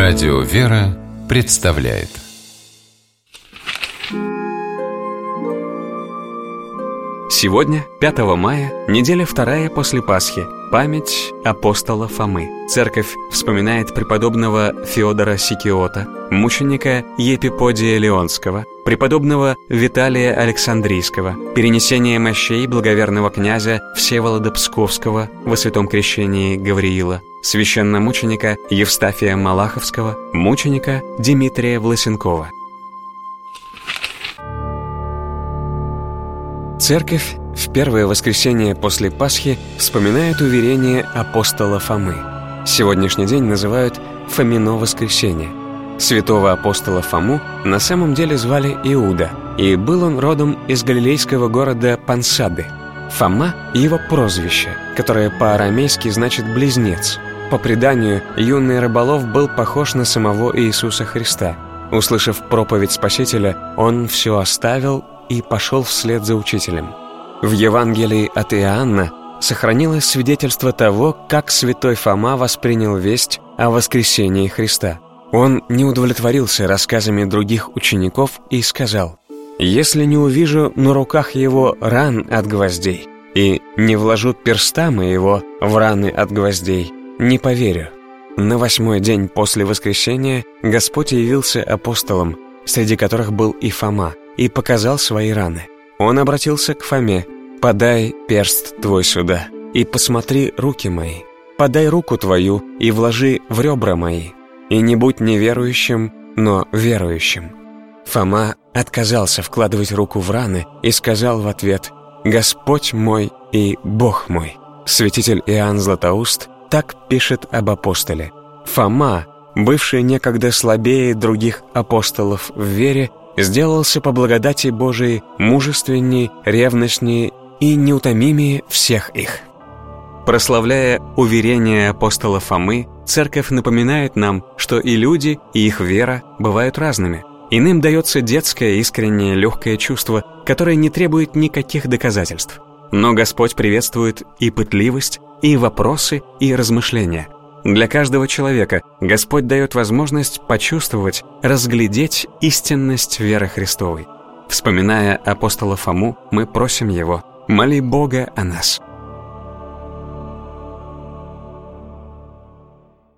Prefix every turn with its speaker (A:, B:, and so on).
A: Радио «Вера» представляет.
B: Сегодня, 5 мая, неделя вторая после Пасхи, память апостола Фомы. Церковь вспоминает преподобного Феодора Сикиота, мученика Епиподия Леонского, преподобного Виталия Александрийского, перенесение мощей благоверного князя Всеволода Псковского во святом крещении Гавриила, священномученика Евстафия Малаховского, мученика Дмитрия Власенкова. Церковь в первое воскресенье после Пасхи вспоминает уверение апостола Фомы. Сегодняшний день называют Фомино воскресенье. Святого апостола Фому на самом деле звали Иуда, и был он родом из галилейского города Пансады. Фома – его прозвище, которое по-арамейски значит «близнец». По преданию, юный рыболов был похож на самого Иисуса Христа. Услышав проповедь Спасителя, он все оставил и пошел вслед за учителем. В Евангелии от Иоанна сохранилось свидетельство того, как святой Фома воспринял весть о воскресении Христа. Он не удовлетворился рассказами других учеников и сказал: «Если не увижу на руках его ран от гвоздей и не вложу перста моего в раны от гвоздей, не поверю». На 8-й день после воскресения Господь явился апостолам, среди которых был и Фома, и показал свои раны. Он обратился к Фоме: «Подай перст твой сюда, и посмотри руки мои. Подай руку твою и вложи в ребра мои. И не будь неверующим, но верующим». Фома отказался вкладывать руку в раны и сказал в ответ: «Господь мой и Бог мой». Святитель Иоанн Златоуст так пишет об апостоле: «Фома, бывший некогда слабее других апостолов в вере, сделался по благодати Божией мужественней, ревностнее и неутомимее всех их». Прославляя уверение апостола Фомы, Церковь напоминает нам, что и люди, и их вера бывают разными. Иным дается детское, искреннее, легкое чувство, которое не требует никаких доказательств. Но Господь приветствует и пытливость, и вопросы, и размышления. Для каждого человека Господь дает возможность почувствовать, разглядеть истинность веры Христовой. Вспоминая апостола Фому, мы просим Его: «Моли Бога о нас».